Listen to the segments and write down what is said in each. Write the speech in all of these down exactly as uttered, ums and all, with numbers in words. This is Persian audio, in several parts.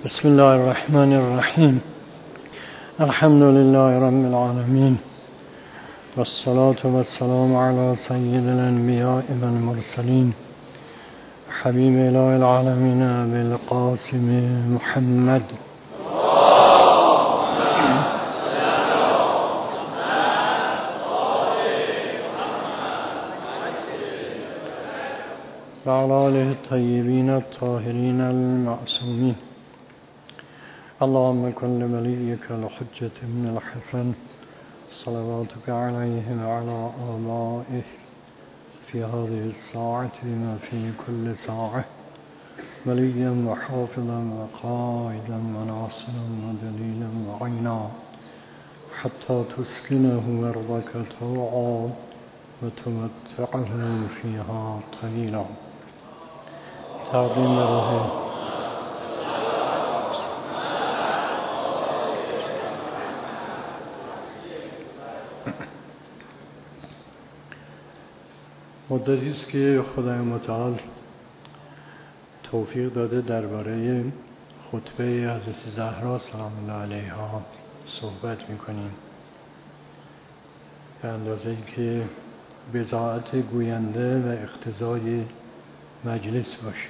بسم الله الرحمن الرحیم. الحمد لله رب العالمین والصلاة والسلام علی سید الانبیاء والمرسلین حبیب اله العالمین ابی القاسم محمد و علی آله الطیبین الطاهرین المعصومین. اللهم كن لوليك الحجة من الحسن صلواتك عليه وعلى آبائه في هذه الساعة وفي كل ساعة وليا وحافظا وقائدا وناصرا ودليلا وعينا حتى تسكنه أرضك طوعا وتمتعه فيها طويلا. تقديم روحه مدتی است که خدای متعال توفیق داده درباره خطبه حضرت زهرا سلام الله علیها صحبت میکنیم، به اندازه‌ای که بضاعت گوینده و اقتضای مجلس باشه.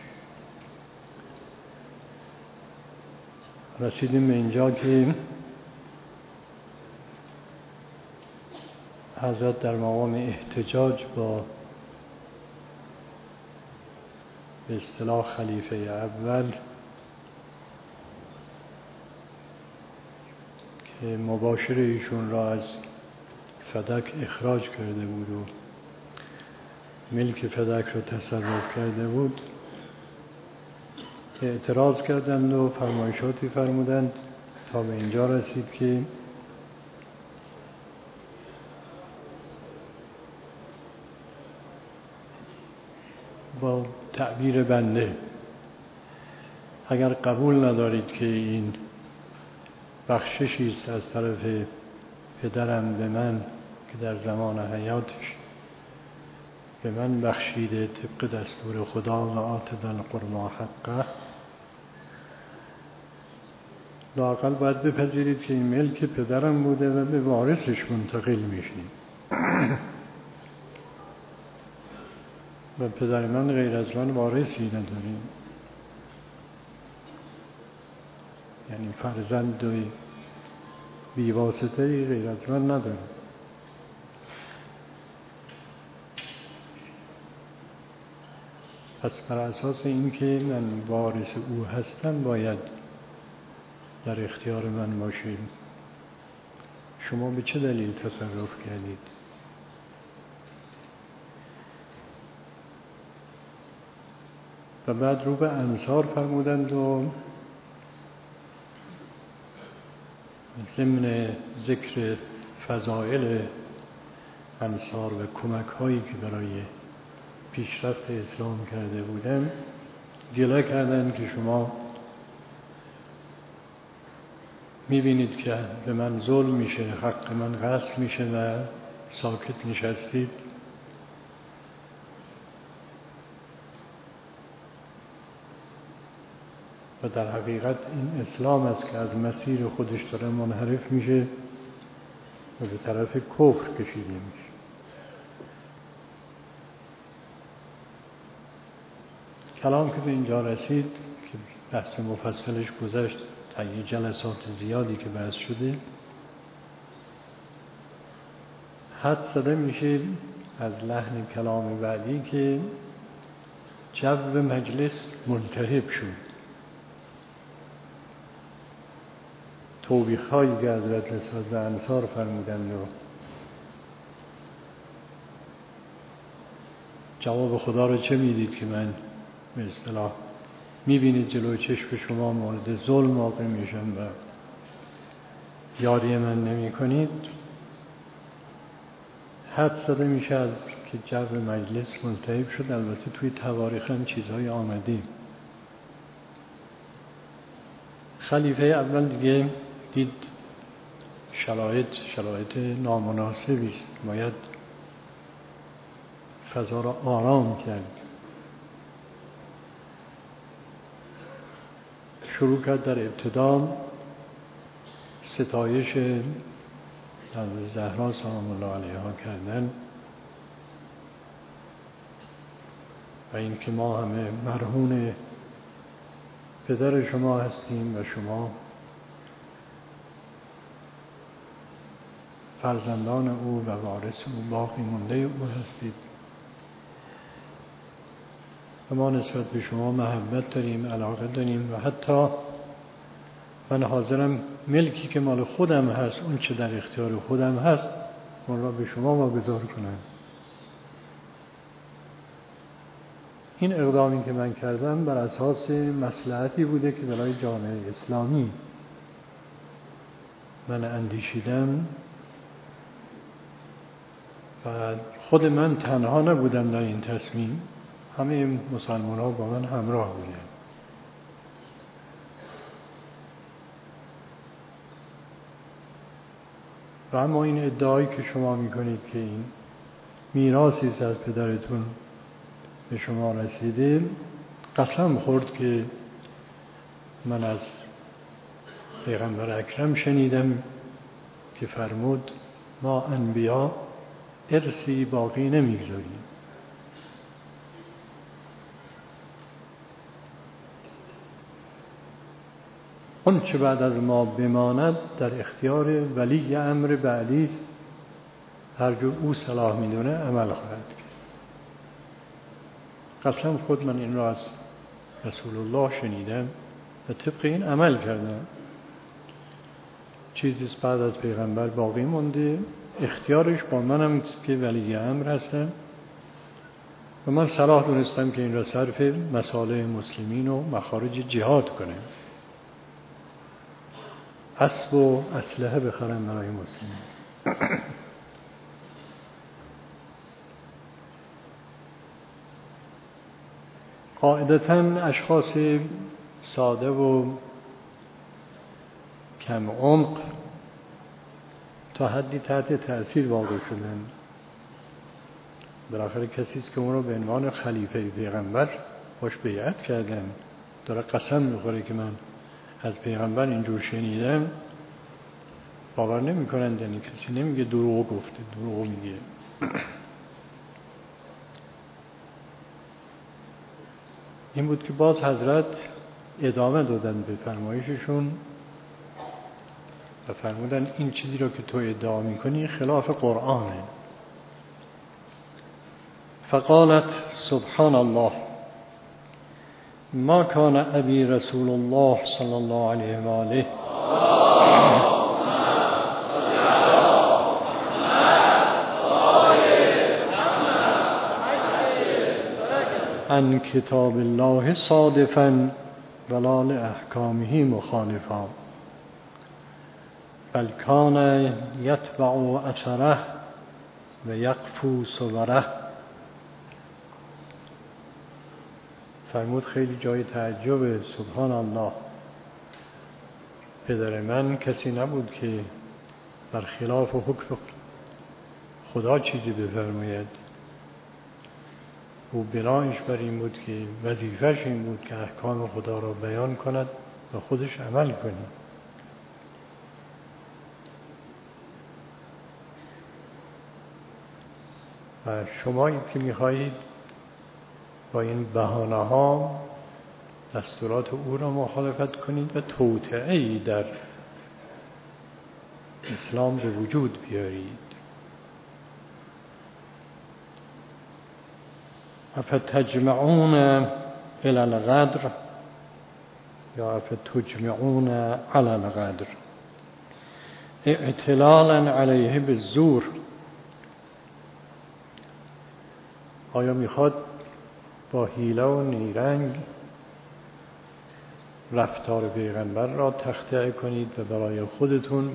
رسیدیم به اینجا که حضرت در مقام احتجاج با به اصطلاح خلیفه اول که مباشر ایشون را از فدک اخراج کرده بود و ملک فدک را تصرف کرده بود که اعتراض کردند و فرمایشاتی فرمودند تا به اینجا رسید که با تعبیر بنده اگر قبول ندارید که این بخششی است از طرف پدرم به من که در زمان حیاتش به من بخشیده طبق دستور خدا و آت ذی القربی حقه، لااقل باید بپذیرید که این ملک پدرم بوده و به وارثش منتقل میشه و پدر من غیر از من وارثی نداریم، یعنی فرزند و بیواسطه‌ای غیر از من نداریم. پس بر اساس این که من وارث او هستم باید در اختیار من باشید. شما به چه دلیل تصرف کردید؟ و بعد رو به انصار فرمودند و ضمن ذکر فضائل انصار و کمک هایی که برای پیشرفت اسلام کرده بودند گله کردند که شما میبینید که به من ظلم میشه، حق من غصب میشه و ساکت نشستید. و در حقیقت این اسلام است که از مسیر خودش داره منحرف میشه و به طرف کفر کشیده میشه. کلام که به اینجا رسید که بحث مفصلش گذشت تا یه جلسات زیادی که بحث شده، حد زده میشه از لحن کلام بعدی که جو مجلس ملتهب شد. توبیخ هایی که حضرت نسبت به انصار فرمودند و جواب خدا رو چه میدید که من به اصطلاح میبینید جلوی چشم شما مورد ظلم واقع میشم و یاری من نمی کنید. حد زده میشه از که جو مجلس ملتهب شد. البته توی تواریخ هم چیزهای آمده. خلیفه اول دیگه دید شرایط شرایط نامناسبی است، باید فضا را آرام کرد. شروع کرد در ابتدا ستایش حضرت زهرا سلام الله علیها کردن و این که ما همه مرهون پدر شما هستیم و شما فرزندان او و وارث او باقی مونده او هستید و ما نسبت به شما محبت داریم، علاقه داریم و حتی من حاضرم ملکی که مال خودم هست، اون چه در اختیار خودم هست، اون را به شما واگذار کنم. این اقدامی که من کردم بر اساس مصلحتی بوده که برای جامعه اسلامی من اندیشیدم و خود من تنها نبودم در این تصمیم، همه مسلمان ها با من همراه بودن. و اما این ادعایی که شما میکنید که این میراثی است از پدرتون به شما رسیده، قسم خورد که من از پیغمبر اکرم شنیدم که فرمود ما انبیا ارثی باقی نمیگذاریم. اون چه بعد از ما بماند در اختیار ولی امر بعدی است، هر جور او صلاح میدونه عمل خواهد کرد. قسم خود من این را از رسول الله شنیدم و طبق این عمل کردم. چیزی بعد از پیغمبر باقی مونده، اختیارش با منم که ولی امر هستم و من صلاح دونستم که این را صرف مصالح مسلمین و مخارج جهاد کنم، اسب و اسلحه بخرم برای مسلمین. قاعدتاً اشخاص ساده و کم عمق تا حدی تحت تأثیر واقع شدن. بالاخره کسی است که اون رو به عنوان خلیفه پیغمبر باش بیعت کردن، داره قسم میخوره که من از پیغمبر اینجور شنیدم، باور نمی کنند. یعنی کسی نمیگه دروغ گفته، دروغ میگه. این بود که باز حضرت ادامه دادن به فرمایششون و فرمودن این چیزی رو که تو ادعا میکنی خلاف قرآنه. فقالت سبحان الله ما کان ابی رسول الله صلی الله علیه و آله عن کتاب الله صادفا ولا لاحکامه مخالفا بل کان یتبع اثره و یقفو صوره. فرمود خیلی جای تعجب، سبحان الله، پدر من کسی نبود که برخلاف حکم خدا چیزی بفرماید. او بنایش بر این بود که وظیفه‌اش این بود که احکام خدا را بیان کند و خودش عمل کند. و شما که می‌خواهید با این بهانه‌ها دستورات او را مخالفت کنید و توطئه‌ای در اسلام به وجود بیارید. افتجمعون الی الغدر یا افتجمعون علی الغدر اعتلالا علیه بالزور. آیا میخواد با حیله و نیرنگ رفتار پیغمبر را تخطئه کنید و برای خودتون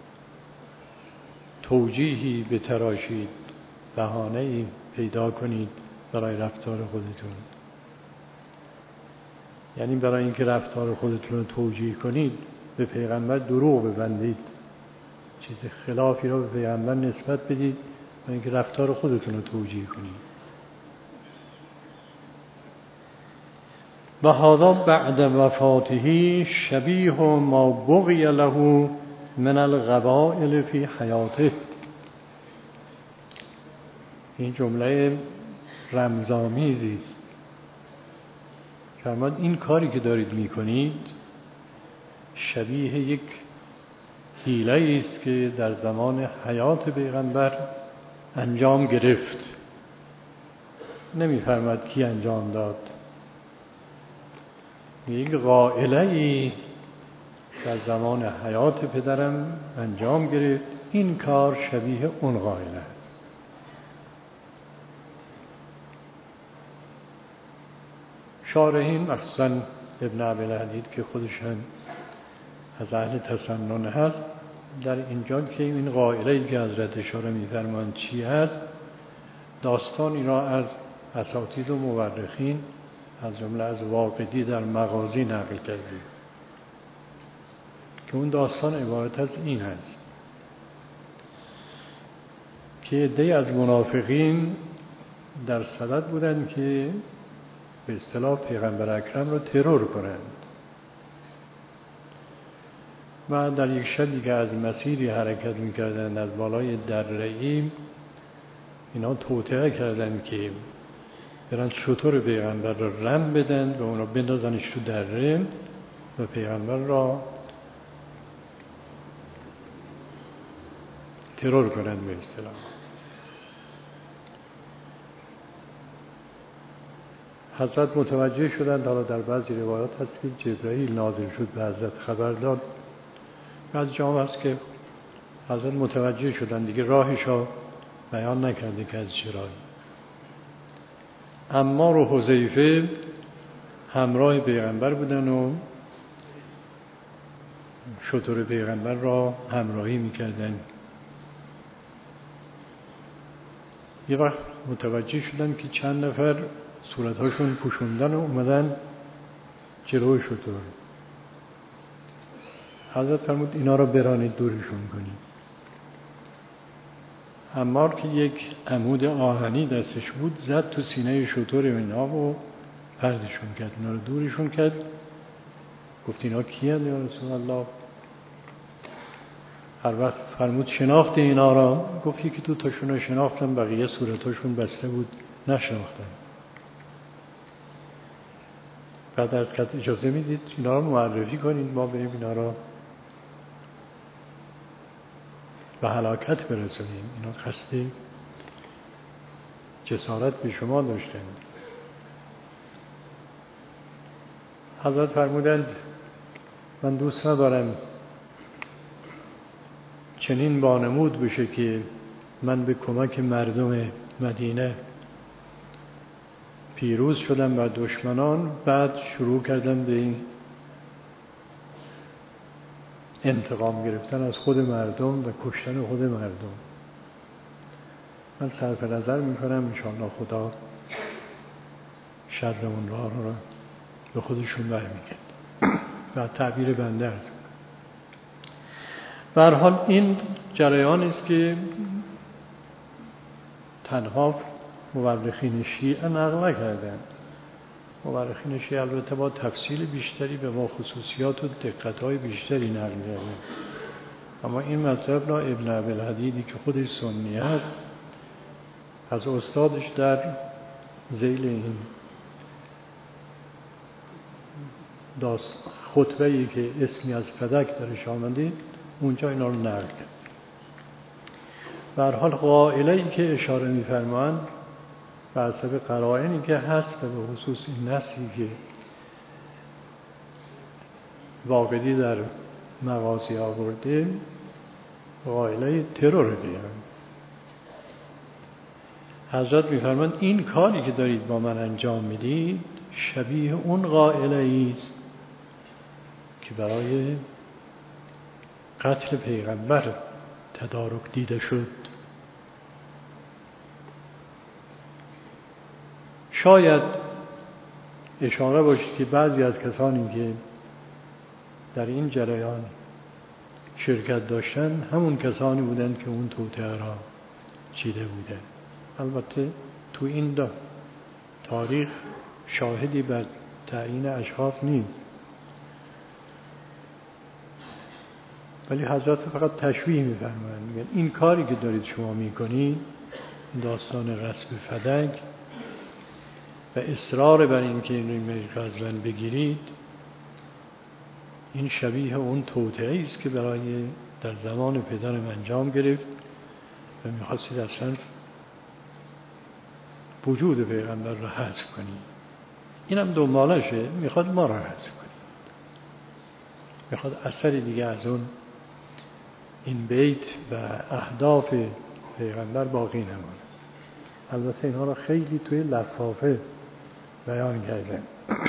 توجیهی بتراشید، بهانه‌ای پیدا کنید برای رفتار خودتون؟ یعنی برای اینکه رفتار خودتون رو توجیه کنید به پیغمبر دروغ ببندید، چیز خلافی را به پیغمبر نسبت بدید برای اینکه رفتار خودتون رو توجیه کنید. و هذا بعد وفاته شبیه ما بقی له من القبائل فی حیاته. این جمله رمزآمیزی است. فرمود این کاری که دارید میکنید شبیه یک حیله است که در زمان حیات پیغمبر انجام گرفت. نمیفرماد کی انجام داد. یک قائله‌ای در زمان حیات پدرم انجام گرفت. این کار شبیه اون قائله است. شارحین مخصوصا ابن ابی‌الحدید که خودش هم از اهل تسنن هست، در اینجا که این قائله‌ای که حضرت اشاره می‌فرمایند چی هست، داستانی را از اساتید و مورخین از جمله از واقدی در مغازی نقل کردیم که اون داستان عبارت از این هست که عده‌ای از منافقین در صدد بودند که به اصطلاح پیغمبر اکرم را ترور کنند و در یک شبی که از مسیری حرکت می‌کردند از بالای دره‌ای اینا توطئه کردند که برن شتر پیغمبر را رم بدن و اونا بندازنش تو دره و پیغمبر را ترور کنند به اصطلاح. حضرت متوجه شدند. حالا در بعضی روایات هست که جبرائیل نازل شد به حضرت خبر داد. بعضی جا هست که حضرت متوجه شدند دیگه راهش را بیان نکرده که از چه راهی. عمار و حذیفه همراه پیغمبر بودن و شتر پیغمبر را همراهی میکردن. یه وقت متوجه شدن که چند نفر صورتهاشون پوشوندن و اومدن جلوی شتر. حضرت فرمود اینا را برانید دورشون کنید. عمار که یک عمود آهنی دستش بود زد تو سینه شتر اینا و پردشون کرد، اینا رو دورشون کرد. گفت اینا کیند یا رسول الله؟ هر وقت فرمود شناخت اینا را؟ گفت یکی دو تاشون رو شناختم، بقیه صورتاشون بسته بود نشناختم. بعد از که اجازه میدید اینا رو معرفی کنید ما بریم اینا را به هلاکت برسونیم. اینا قصد جسارت به شما داشتند. حضرت فرمودند من دوست ندارم چنین بانمود بشه که من به کمک مردم مدینه پیروز شدم بر دشمنان، بعد شروع کردم به این انتقام گرفتن از خود مردم و کشتن خود مردم. من صرف نظر میکنم انشاءالله خدا شر اون راه را به خودشون برمیگرد و تعبیر بنده است. به هر حال این جریان است که تنها مورخین شیعه نقل نکردند. مورخین شیعه البته با تفصیل بیشتری به ما خصوصیات و دقت‌های بیشتری نقل کردند، اما این مطلب را ابن ابی‌الحدیدی که خودش سنی است از استادش در ذیل این داست خطبه‌ای که اسمی از فدک درش آمده اونجا اینا رو نقل کرد. به هر حال قائله‌ای که اشاره می‌فرمایند به حسب قرائنی که هست و به خصوص این نصی که واقعی در مغازی آورده قائله ترور بیان. حضرت می‌فرمایند این کاری که دارید با من انجام میدید شبیه اون قائله است که برای قتل پیغمبر تدارک دیده شد. شاید اشاره باشید که بعضی از کسانی که در این جریان شرکت داشتن همون کسانی بودند که اون توطئه را چیده بودند. البته تو این دا تاریخ شاهدی بر تعیین اشخاص نیست، ولی حضرت فقط تشبیه می‌فرمایند، میگن این کاری که دارید شما میکنید، داستان رسم فدک و اصرار بر این که این ملک را از من بگیرید، این شبیه اون توطئه‌ای است که برای در زمان پدرم انجام گرفت و می‌خواستید اصلا وجود پیغمبر را حذف کنید. اینم دنبالشه، میخواد ما را حذف کنید، میخواد اثری دیگه از اون این بیت و اهداف پیغمبر باقی نماند. البته اینها را خیلی توی لفافه بیان کرده.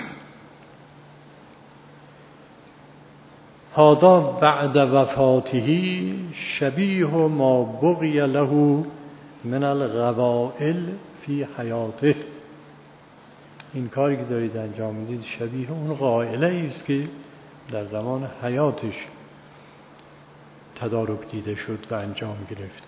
هذا بعد وفاته شبیه ما بقی له من الغوائل فی حیاته. این کاری که دارید انجام میدید شبیه اون غائله است که در زمان حیاتش تدارک دیده شد و انجام گرفت.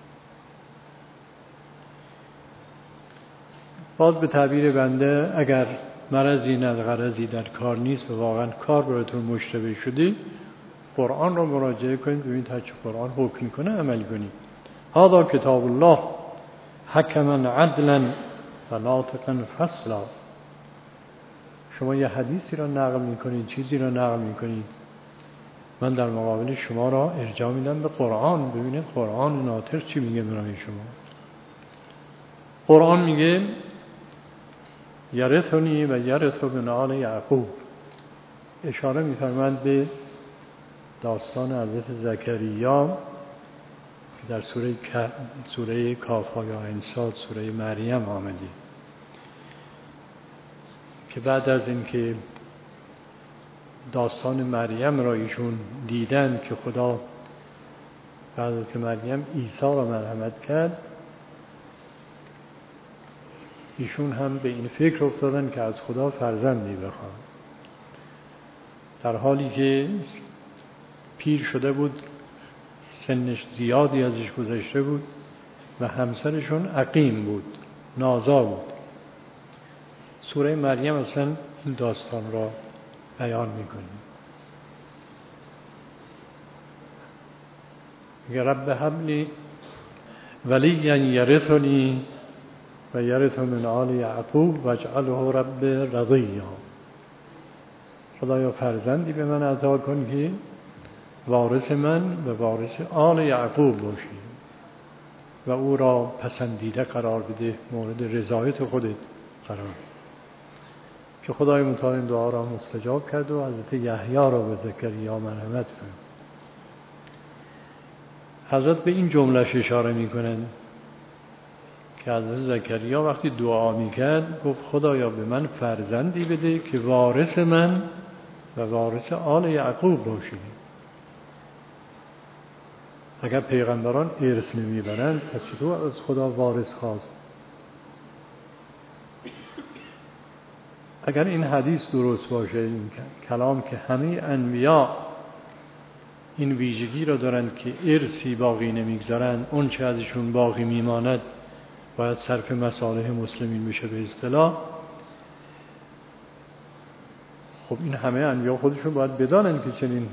باز به تعبیر بنده اگر مرضی نه غرضی در کار نیست و واقعا کار براتون مشتبه شده، قرآن را مراجعه کنید، ببینید تا چه قرآن حکم میکنه عمل کنید. هذا کتاب الله حکما عدلا و ناطقا فصلا. شما یه حدیثی را نقل میکنید، چیزی را نقل میکنید، من در مقابل شما را ارجاع میدم به قرآن. ببینید قرآن ناطق چی میگه برای شما. قرآن میگه یرثنی و یرث من آل یعقوب. اشاره میفرماند به داستان حضرت زکریا که در سوره سوره کافها یا انصاد سوره مریم آمده، که بعد از اینکه داستان مریم را ایشون دیدن که خدا بعد از که مریم عیسی را مرحمت کرد، ایشون هم به این فکر افتادن که از خدا فرزندی بخوان، در حالی که پیر شده بود، سنش زیادی ازش گذشته بود و همسرشون عقیم بود، نازا بود. سوره مریم اصلا این داستان را بیان میکنه. میگه رب هب لی ولیا یرثنی و یرث من آل یعقوب واجعله رب رضیا. خدایا فرزندی به من عطا کن که وارث من و وارث آل یعقوب باشی و او را پسندیده قرار بده، مورد رضایت خودت قرار بده. که خدای متعال دعا را مستجاب کرد و حضرت یحیی را به زکریا مرحمت کرد. حضرت به این جملهش اشاره میکنند که حضرت زکریا وقتی دعا میکرد گفت خدایا به من فرزندی بده که وارث من و وارث آل یعقوب باشی. اگر پیغمبران ارث نمیبرند پس چطور از خدا وارث خواست؟ اگر این حدیث درست باشه، این کلام که همه انبیا این ویژگی را دارند که ارثی باقی نمیگذارند، اون چه ازشون باقی میماند باید صرف مصالح مسلمین بشه به اصطلاح، خب این همه انبیا خودشون باید بدانند که چنین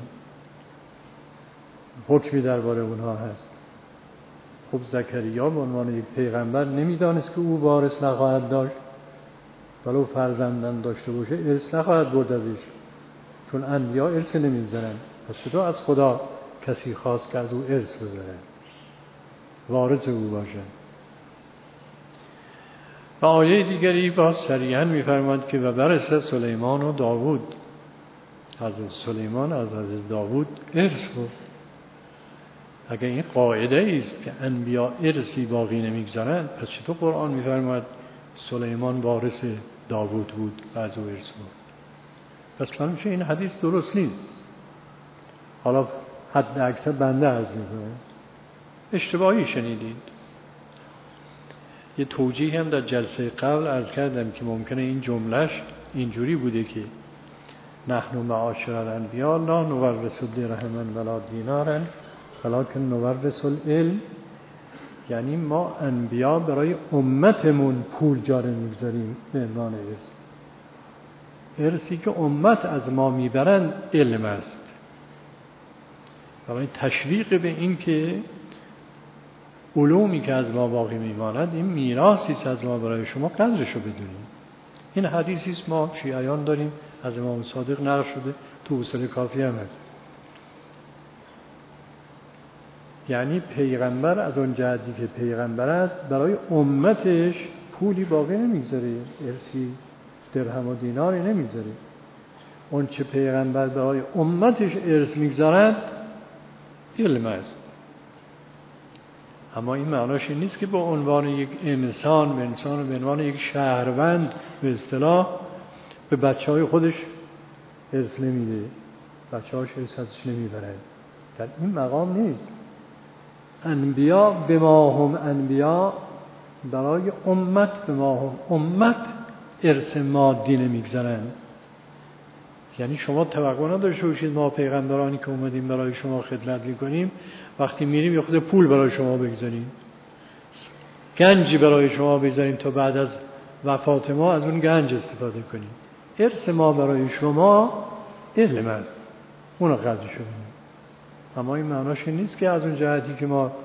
حکمی درباره اونها هست. خب زکریا به عنوان یک پیغمبر نمیدانست که او وارث نخواهد داشت، ولو فرزندان داشته باشه ارث نخواهد برد ازش، چون انبیا ارث نمیگذارند. پس چطور از خدا کسی خواست که از او ارث ببره، وارث او باشه؟ و آیه دیگری باز صریحاً می‌فرماید که و برث سلیمان و داوود. حضرت سلیمان از حضرت داوود ارث بود. اگر این قاعده است که انبیا ارثی باقی نمیگذارند، پس چطور قرآن می‌فرماید سلیمان وارث داوود بود و از او ارث بود؟ پس معلوم میشه این حدیث درست نیست. حالا حد اکثر بنده عرض میکنه اشتباهی شنیدید. یه توجیه هم در جلسه قبل عرض کردم که ممکنه این جملهش اینجوری بوده که نحن معاشر الانبیا لا نورث درهما ولا دینارا ولکن نورث العلم. یعنی ما انبیا برای امتمون پول جاری میگذاریم به عنوان ارث. ارثی که امت از ما میبرند علم است. برای تشویق به این که علومی که از ما باقی میماند این میراثی است از ما برای شما، قدرشو بدونیم. این حدیثی است ما شیعیان داریم، از امام صادق نقل شده، تو اصول کافی هم هست. یعنی پیغمبر از اون جهتی که پیغمبر است برای امتش پولی باقی نمیگذاره، ارثی درهم و دیناری نمیگذاره. اون چه پیغمبر برای امتش ارث میگذارد علم است. اما این معناش این نیست که به عنوان یک انسان به انسان به عنوان یک شهروند به اصطلاح به بچه های خودش ارث نمیده، بچه هاش ارث ازش نمیبرد. در این مقام نیست. انبیا به ما هم انبیا، برای امت به ما هم امت ارث مادی نمیگذارند. یعنی شما توقع نداشته باشید ما پیغمبرانی که اومدیم برای شما خدمت میکنیم وقتی میریم یه خود پول برای شما بگذاریم، گنجی برای شما بگذاریم تا بعد از وفات ما از اون گنج استفاده کنیم. ارث ما برای شما علم است، اونو قدرشو بدونیم. اما این معناش این نیست که از اون جهتی که ما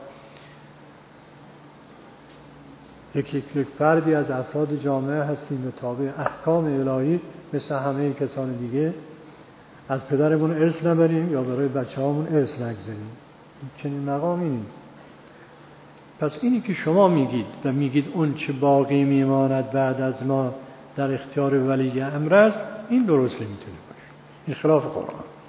یک یک یک فردی از افراد جامعه هستیم و تابع احکام الهی مثل همه کسان دیگه از پدرمون ارث نبریم یا برای بچه هامون ارث نگذاریم. چنین مقامی نیست. پس اینی که شما میگید و میگید اون چه باقی میماند بعد از ما در اختیار ولی امر است، این درست نمیتونه باشه. این خلاف قرآن.